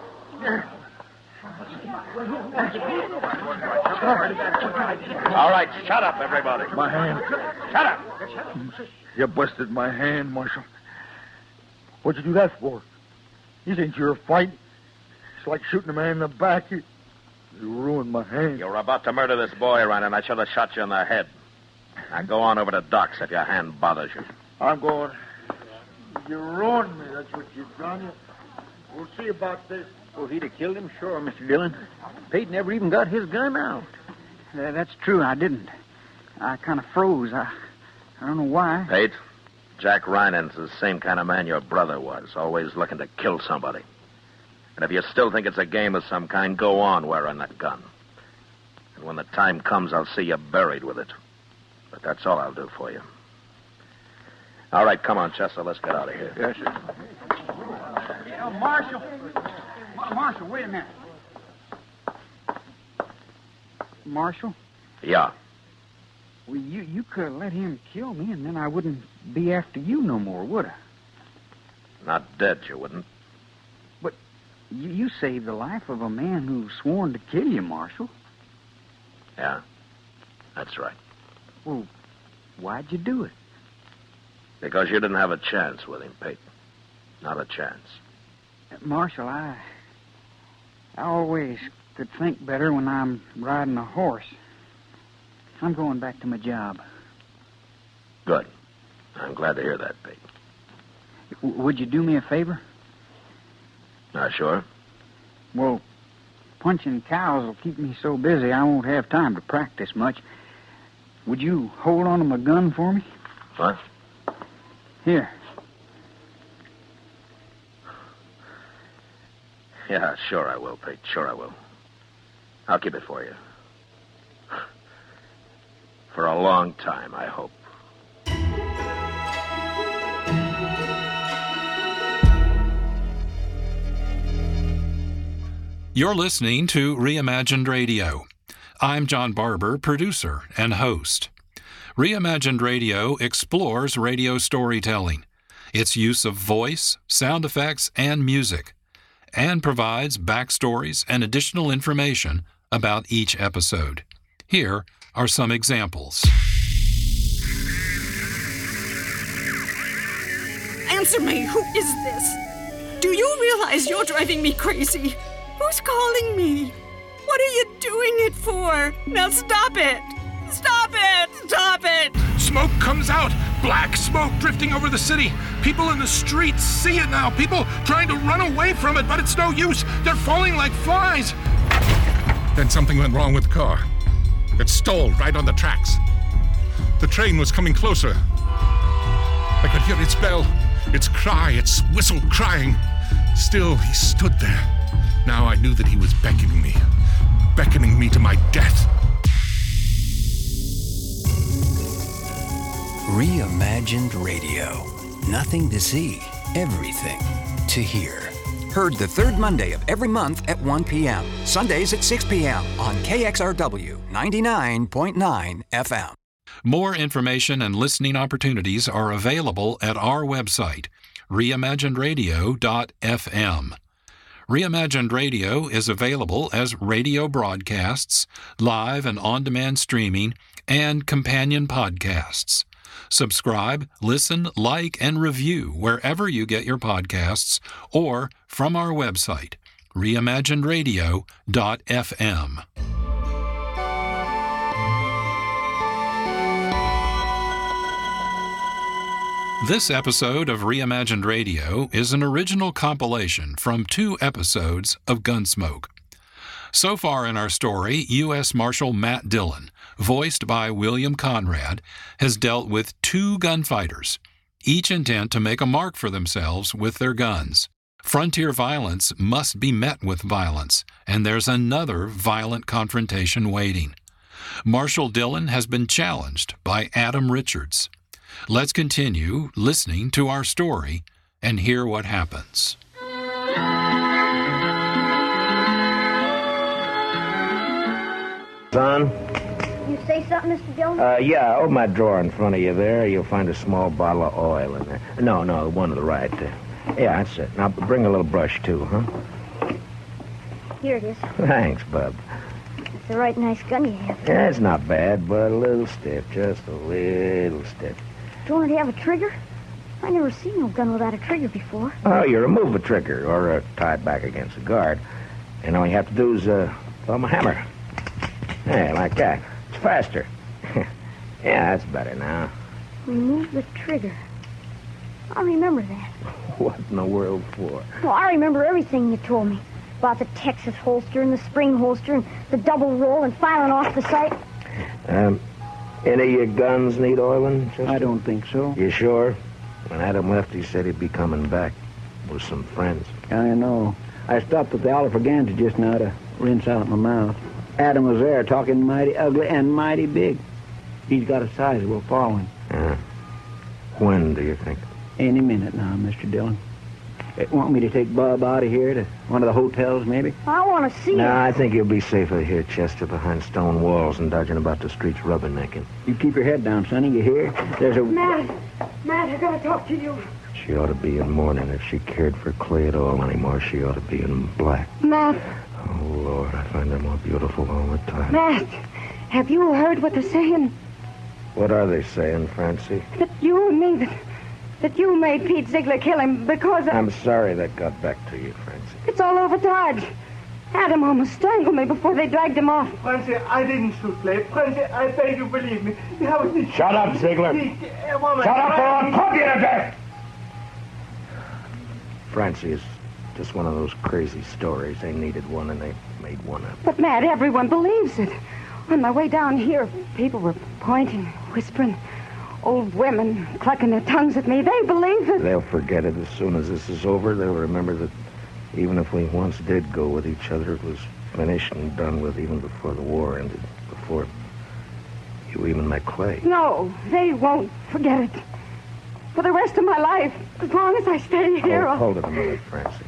All right, shut up, everybody. My hand. Shut up. You busted my hand, Marshal. What'd you do that for? This ain't your fight. It's like shooting a man in the back. You, you ruined my hand. You were about to murder this boy, Reining. I should have shot you in the head. Now go on over to Doc's if your hand bothers you. I'm going. You ruined me. That's what you've done. We'll see about this. Well, if he'd have killed him, sure, Mister Dillon. Pate never even got his gun out. Uh, that's true, I didn't. I kind of froze. I, I don't know why. Pate, Jack Reining's the same kind of man your brother was, always looking to kill somebody. And if you still think it's a game of some kind, go on wearing that gun. And when the time comes, I'll see you buried with it. But that's all I'll do for you. All right, come on, Chester, let's get out of here. Yes, sir. You know, Marshal. Ma- Marshal, wait a minute. Marshal? Yeah. Well, you, you could have let him kill me, and then I wouldn't be after you no more, would I? Not dead, you wouldn't. But you, you saved the life of a man who sworn to kill you, Marshal. Yeah, that's right. Well, why'd you do it? Because you didn't have a chance with him, Pate. Not a chance. Marshal, I... I always could think better when I'm riding a horse. I'm going back to my job. Good. I'm glad to hear that, Pete. W- would you do me a favor? Not sure. Well, punching cows will keep me so busy I won't have time to practice much. Would you hold on to my gun for me? What? Here. Yeah, sure I will, Pete. Sure I will. I'll keep it for you. For a long time, I hope. You're listening to Reimagined Radio. I'm John Barber, producer and host. Reimagined Radio explores radio storytelling, its use of voice, sound effects, and music, and provides backstories and additional information about each episode. Here are some examples. Answer me, who is this? Do you realize you're driving me crazy? Who's calling me? What are you doing it for? Now stop it! Stop it! Stop it! Smoke comes out. Black smoke drifting over the city. People in the streets see it now. People trying to run away from it, but it's no use. They're falling like flies. Then something went wrong with the car. It stalled right on the tracks. The train was coming closer. I could hear its bell, its cry, its whistle crying. Still, he stood there. Now I knew that he was beckoning me, beckoning me to my death. Reimagined Radio. Nothing to see, everything to hear. Heard the third Monday of every month at one p.m. Sundays at six p.m. on K X R W ninety-nine point nine F M. More information and listening opportunities are available at our website, reimagined radio dot f m. Reimagined Radio is available as radio broadcasts, live and on-demand streaming, and companion podcasts. Subscribe, listen, like, and review wherever you get your podcasts or from our website, reimagined radio dot f m. This episode of Reimagined Radio is an original compilation from two episodes of Gunsmoke. So far in our story, U S Marshal Matt Dillon, voiced by William Conrad, has dealt with two gunfighters, each intent to make a mark for themselves with their guns. Frontier violence must be met with violence, and there's another violent confrontation waiting. Marshal Dillon has been challenged by Adam Richards. Let's continue listening to our story and hear what happens. Son? You say something, Mister Dillon? Uh, yeah, open that drawer in front of you there. You'll find a small bottle of oil in there. No, no, one to the right there. Yeah, that's it. Now, bring a little brush, too, huh? Here it is. Thanks, bub. It's a right nice gun you have. Yeah, it's not bad, but a little stiff. Just a little stiff. Don't it have a trigger? I never seen no gun without a trigger before. Oh, you remove a trigger or uh, tie it back against the guard. And all you have to do is uh, thumb a hammer. Yeah, like that. It's faster. Yeah, that's better now. Remove the trigger. I remember that. What in the world for? Well, I remember everything you told me. About the Texas holster and the spring holster and the double roll and filing off the sight. Um, any of your guns need oiling? Chester? I don't think so. You sure? When Adam left, he said he'd be coming back with some friends. I know. I stopped at the Oliver Gantry just now to rinse out my mouth. Adam was there talking mighty ugly and mighty big. He's got a sizable following. Uh, when do you think? Any minute now, Mister Dillon. Uh, want me to take Bob out of here to one of the hotels, maybe? I want to see No, it. I think you'll be safer here, Chester, behind stone walls and dodging about the streets rubbernecking. You keep your head down, Sonny. You hear? There's a... Matt, Matt, I gotta talk to you. She ought to be in mourning. If she cared for Clay at all anymore, she ought to be in black. Matt, Oh, Lord, I find her more beautiful all the time. Matt, have you heard what they're saying? What are they saying, Francie? That you and me, that, that you made Pete Ziegler kill him because of... I'm sorry that got back to you, Francie. It's all over Dodge. Adam almost strangled me before they dragged him off. Francie, I didn't shoot Clay. Francie, I beg you believe me. How is it? Shut up, Ziegler. Shut up or I'll pump you to death! Francie is just one of those crazy stories. They needed one and they made one up. But, Matt, everyone believes it. On my way down here, people were pointing, whispering. Old women clucking their tongues at me. They believe it. They'll forget it as soon as this is over. They'll remember that even if we once did go with each other, it was finished and done with even before the war ended, before you even met Clay. No, they won't forget it. For the rest of my life, as long as I stay here... Hold, hold it a minute, Francie.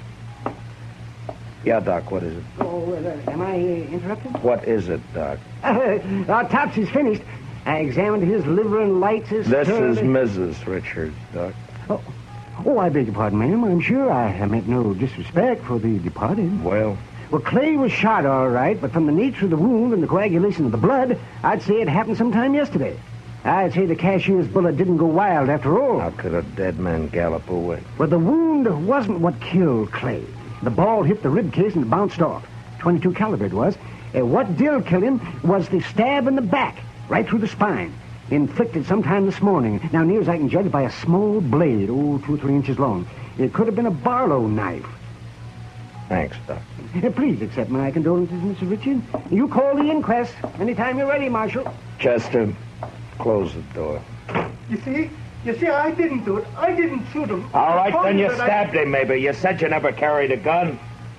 Yeah, Doc, what is it? Oh, uh, am I uh, interrupted? What is it, Doc? Uh, our Topsy's finished. I examined his liver and lights his... This turd. is Missus Richards, Doc. Oh, oh, I beg your pardon, ma'am. I'm sure I meant no disrespect for the departed. Well? Well, Clay was shot all right, but from the nature of the wound and the coagulation of the blood, I'd say it happened sometime yesterday. I'd say the cashier's bullet didn't go wild after all. How could a dead man gallop away? Well, the wound wasn't what killed Clay. The ball hit the rib case and bounced off. twenty-two caliber it was. And what did kill him was the stab in the back, right through the spine, inflicted sometime this morning. Now, near as I can judge, by a small blade, oh, two or three inches long. It could have been a Barlow knife. Thanks, Doc. Uh, please accept my condolences, Mister Richard. You call the inquest anytime you're ready, Marshal. Chester, close the door. You see? You see, I didn't do it. I didn't shoot him. All right, then you that I- stabbed him, maybe. You said you never carried a gun.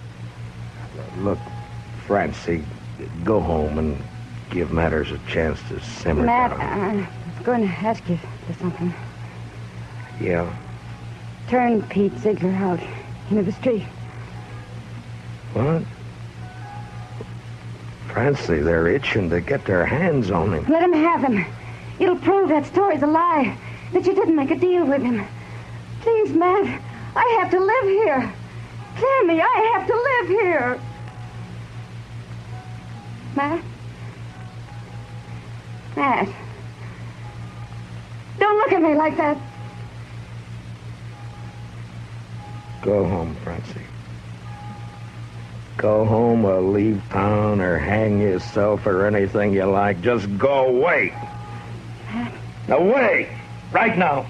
Look, Francie, go home and give matters a chance to simmer Matt, down. I'm going to ask you for something. Yeah? Turn Pete Ziegler out into the street. What? Francie, they're itching to get their hands on him. Let him have him. It'll prove that story's a lie, that you didn't make a deal with him. Please, Matt, I have to live here. Hear me, I have to live here. Matt? Matt. Don't look at me like that. Go home, Francie. Go home or leave town or hang yourself or anything you like. Just go away. Matt. Away! Right now.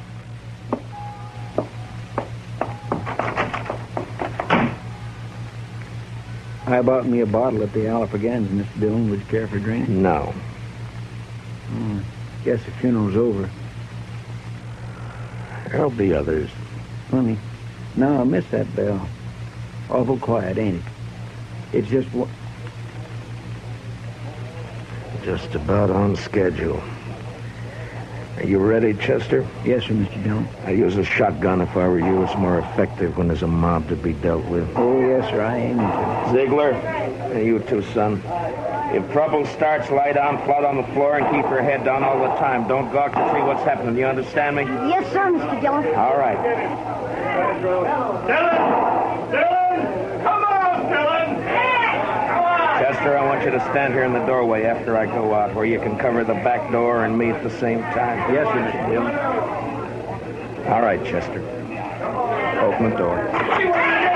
I bought me a bottle at the Alafragans, Mister Dillon. Would you care for a drink? No. Oh, guess the funeral's over. There'll be others. Funny. No, I missed that bell. Awful quiet, ain't it? It's just... Wa- Just about on schedule. Are you ready, Chester? Yes, sir, Mister Dillon. I use a shotgun if I were you. It's more effective when there's a mob to be dealt with. Oh, yes, sir, I aim it. Ziegler, and you too, son. If trouble starts, lie down flat on the floor and keep your head down all the time. Don't gawk to see what's happening. You understand me? Yes, sir, Mister Dillon. All right. Dillon! Dillon! Come on, Dillon! Come on! Chester, I want you to stand here in the doorway after I go out, where you can cover the back door and me at the same time. Yes, sir, Mister Dillon. All right, Chester. Open the door.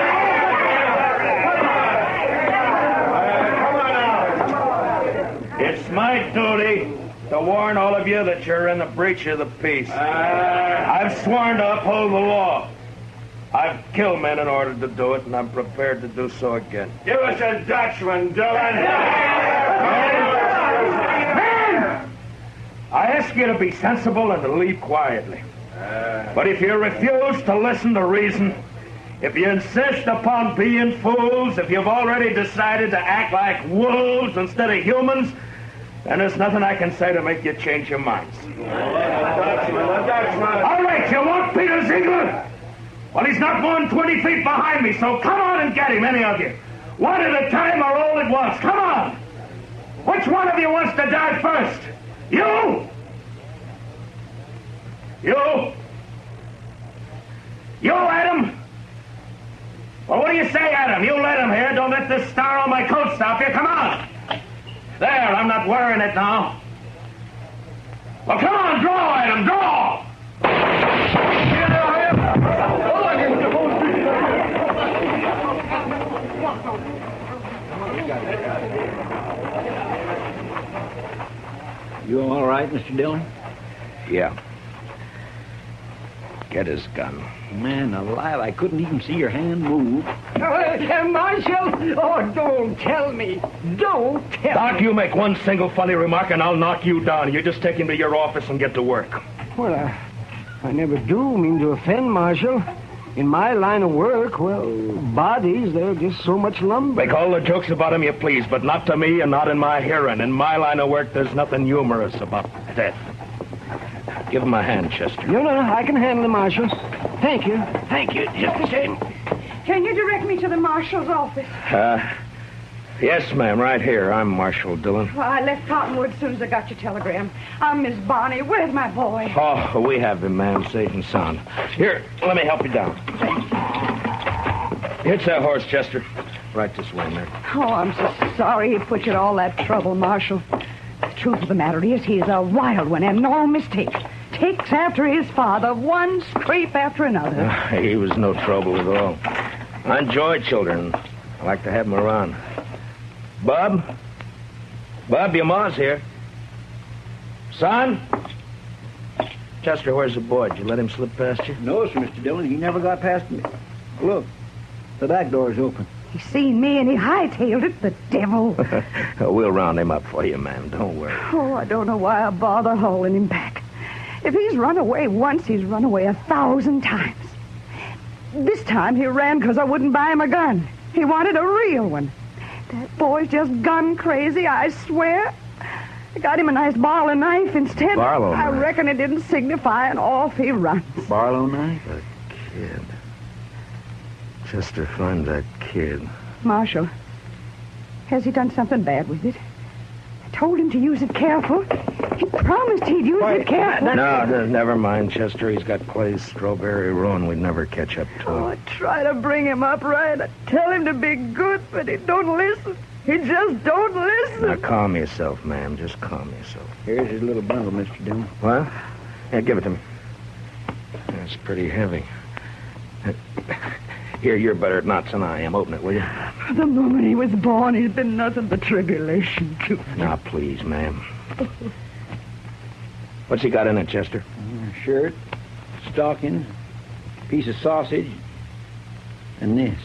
It's my duty to warn all of you that you're in the breach of the peace. I've sworn to uphold the law. I've killed men in order to do it, and I'm prepared to do so again. Give us a Dutchman, Dillon. Men! I ask you to be sensible and to leave quietly. But if you refuse to listen to reason, if you insist upon being fools, if you've already decided to act like wolves instead of humans, then there's nothing I can say to make you change your minds. A Dutchman, a Dutchman. All right, you want Peter Ziegler? Well, he's not more than twenty feet behind me, so come on and get him, any of you. One at a time or all at once. Come on. Which one of you wants to die first? You? You? You, Adam? Well, what do you say, Adam? You let him here. Don't let this star on my coat stop you. Come on. There, I'm not wearing it now. Well, come on, draw, Adam, draw. You all right, Mister Dillon? Yeah. Get his gun. Man alive, I couldn't even see your hand move. Uh, Marshal! Oh, don't tell me. Don't tell Doc, me. you make one single funny remark and I'll knock you down. You just take him to your office and get to work. Well, I, I never do mean to offend, Marshal. In my line of work, well, bodies, they're just so much lumber. Make all the jokes about him you please, but not to me and not in my hearing. In my line of work, there's nothing humorous about death. Give him a hand, Chester. No, no, I can handle it, Marshal. Thank you. Thank you. Just the same. Can you direct me to the marshal's office? Uh, yes, ma'am, right here. I'm Marshal Dillon. Well, I left Cottonwood as soon as I got your telegram. I'm Miss Bonnie. Where's my boy? Oh, we have him, ma'am, safe and sound. Here, let me help you down. Hitch that horse, Chester. Right this way, ma'am. Oh, I'm so sorry he put you to all that trouble, Marshal. The truth of the matter is he's a wild one and no mistake. Takes after his father, one scrape after another. Uh, he was no trouble at all. I enjoy children. I like to have them around. Bob? Bob, your ma's here. Son? Chester, where's the boy? Did you let him slip past you? No, sir, Mister Dillon. He never got past me. Look, the back door's open. He seen me and he hightailed it, the devil. We'll round him up for you, ma'am. Don't worry. Oh, I don't know why I bother hauling him back. If he's run away once, he's run away a thousand times. This time he ran because I wouldn't buy him a gun. He wanted a real one. That boy's just gun crazy, I swear. I got him a nice Barlow knife instead. Barlow I knife? reckon it didn't signify, and off he runs. Barlow knife? A kid. Chester, find that kid. Marshal, has he done something bad with it? I told him to use it careful. He promised he'd use it carefully. No, no, never mind, Chester. He's got Clay's strawberry ruin. We'd never catch up to him. Oh, I try to bring him up right. I tell him to be good, but he don't listen. He just don't listen. Now, calm yourself, ma'am. Just calm yourself. Here's his little bundle, Mister Dillon. What? Yeah, give it to me. That's pretty heavy. Here, you're better at knots than I am. Open it, will you? From the moment he was born, he's been nothing but tribulation to me. Now, please, ma'am. What's he got in it, Chester? Uh, shirt, stocking, piece of sausage, and this.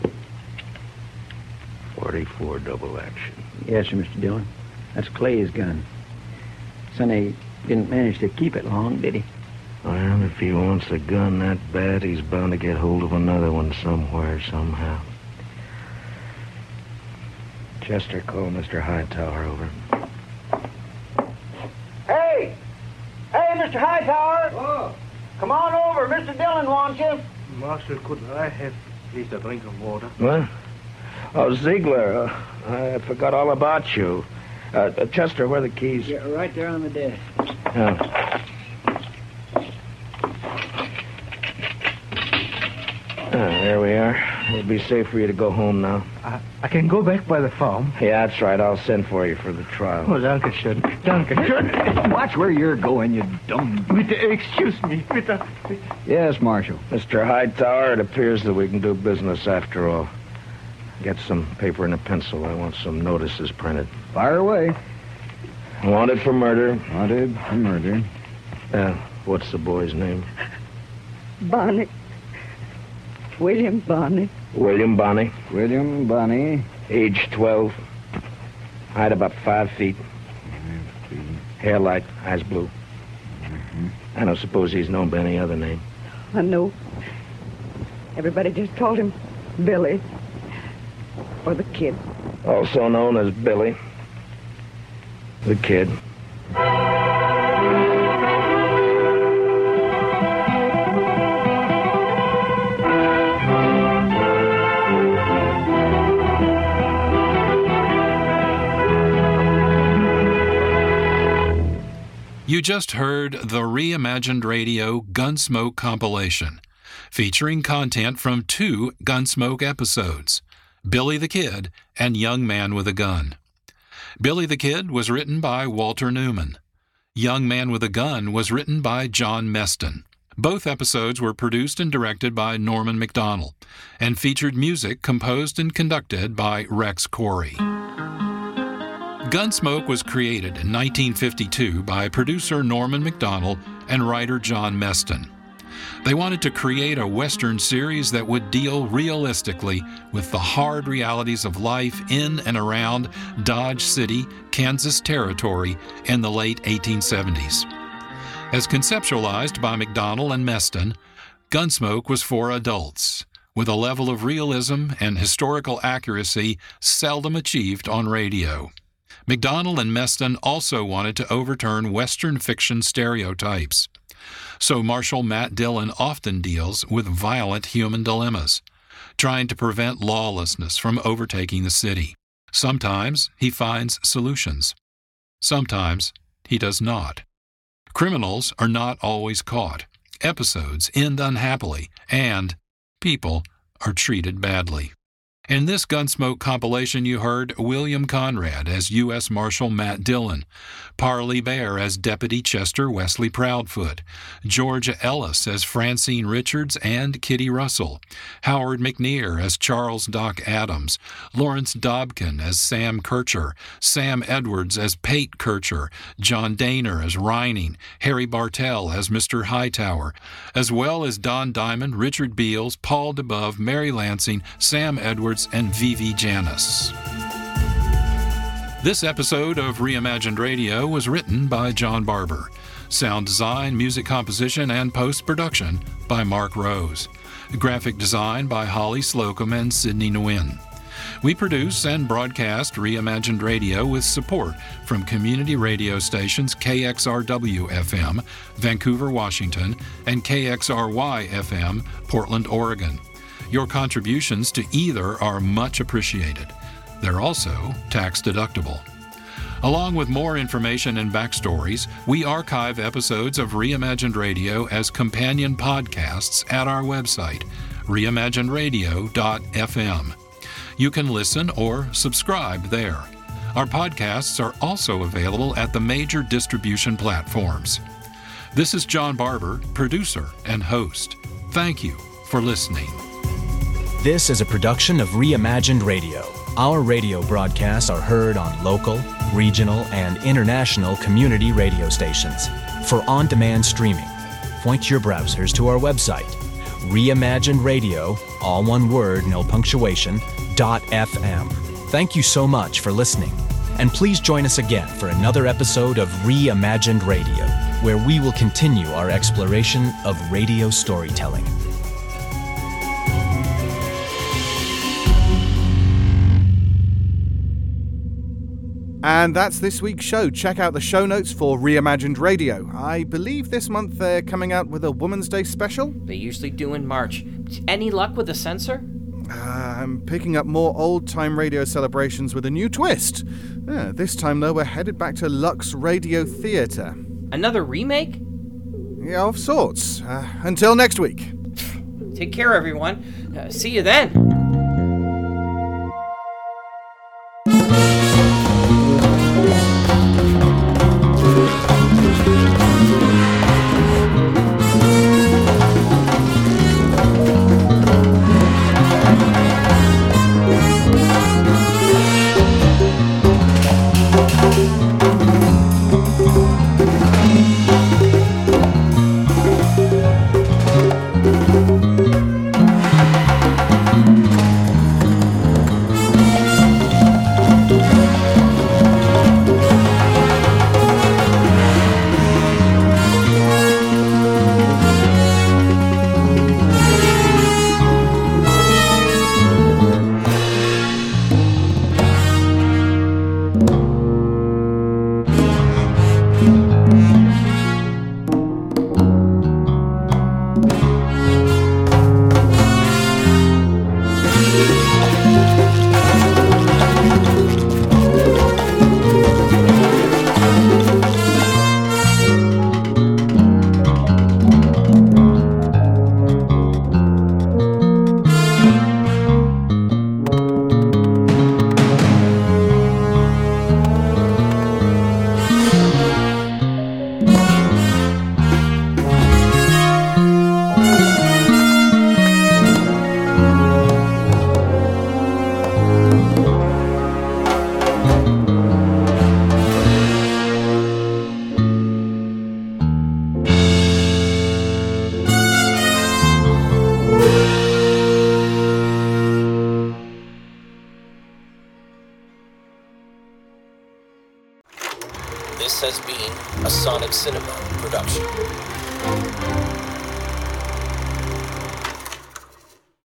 forty-four double action. Yes, sir, Mister Dillon. That's Clay's gun. Sonny didn't manage to keep it long, did he? Well, if he wants a gun that bad, he's bound to get hold of another one somewhere, somehow. Chester, call Mister Hightower over. Hey! Hey, Mister Hightower! Oh. Come on over. Mister Dillon wants you. Marshal, could I have please a drink of water? What? Oh, Ziegler, uh, I forgot all about you. Uh, uh, Chester, where are the keys? Yeah, right there on the desk. Oh. Ah, there we are. It'll be safe for you to go home now. I, I can go back by the farm. Yeah, that's right. I'll send for you for the trial. Oh, danke schön. Danke schön. Watch where you're going, you dumb... Bitte, excuse me. Bitte. Yes, Marshal. Mister Hightower, it appears that we can do business after all. Get some paper and a pencil. I want some notices printed. Fire away. Wanted for murder. Wanted for murder. Uh, what's the boy's name? Bonnie. William Bonnie. William Bonnie. William Bonnie. Age twelve. Height about five feet. Hair light, eyes blue. Mm-hmm. I don't suppose he's known by any other name. I know. Everybody just called him Billy. Or the Kid. Also known as Billy. The Kid. You just heard the Reimagined Radio Gunsmoke compilation, featuring content from two Gunsmoke episodes, Billy the Kid and Young Man with a Gun. Billy the Kid was written by Walter Newman. Young Man with a Gun was written by John Meston. Both episodes were produced and directed by Norman Macdonald and featured music composed and conducted by Rex Corey. Gunsmoke was created in nineteen fifty-two by producer Norman Macdonald and writer John Meston. They wanted to create a Western series that would deal realistically with the hard realities of life in and around Dodge City, Kansas Territory in the late eighteen seventies. As conceptualized by Macdonald and Meston, Gunsmoke was for adults, with a level of realism and historical accuracy seldom achieved on radio. Macdonald and Meston also wanted to overturn Western fiction stereotypes. So Marshal Matt Dillon often deals with violent human dilemmas, trying to prevent lawlessness from overtaking the city. Sometimes he finds solutions. Sometimes he does not. Criminals are not always caught. Episodes end unhappily, and people are treated badly. In this Gunsmoke compilation, you heard William Conrad as U S Marshal Matt Dillon, Parley Bear as Deputy Chester Wesley Proudfoot, Georgia Ellis as Francine Richards and Kitty Russell, Howard McNear as Charles Doc Adams, Lawrence Dobkin as Sam Kircher, Sam Edwards as Pate Kircher, John Daner as Reining, Harry Bartell as Mister Hightower, as well as Don Diamond, Richard Beals, Paul DeBove, Mary Lansing, Sam Edwards, and Vivi Janis. This episode of Reimagined Radio was written by John Barber. Sound design, music composition, and post-production by Mark Rose. Graphic design by Holly Slocum and Sydney Nguyen. We produce and broadcast Reimagined Radio with support from community radio stations K X R W F M, Vancouver, Washington, and K X R Y F M, Portland, Oregon. Your contributions to either are much appreciated. They're also tax-deductible. Along with more information and backstories, we archive episodes of Reimagined Radio as companion podcasts at our website, reimagined radio dot f m. You can listen or subscribe there. Our podcasts are also available at the major distribution platforms. This is John Barber, producer and host. Thank you for listening. This is a production of Reimagined Radio. Our radio broadcasts are heard on local, regional, and international community radio stations. For on-demand streaming, point your browsers to our website, Reimagined Radio, all one word, no punctuation, dot f m. Thank you so much for listening, and please join us again for another episode of Reimagined Radio, where we will continue our exploration of radio storytelling. And that's this week's show. Check out the show notes for Reimagined Radio. I believe this month they're coming out with a Woman's Day special. They usually do in March. Any luck with the censor? Uh, I'm picking up more old-time radio celebrations with a new twist. Uh, this time, though, we're headed back to Lux Radio Theatre. Another remake? Yeah, of sorts. Uh, until next week. Take care, everyone. Uh, see you then. This has been a Sonic Cinema production.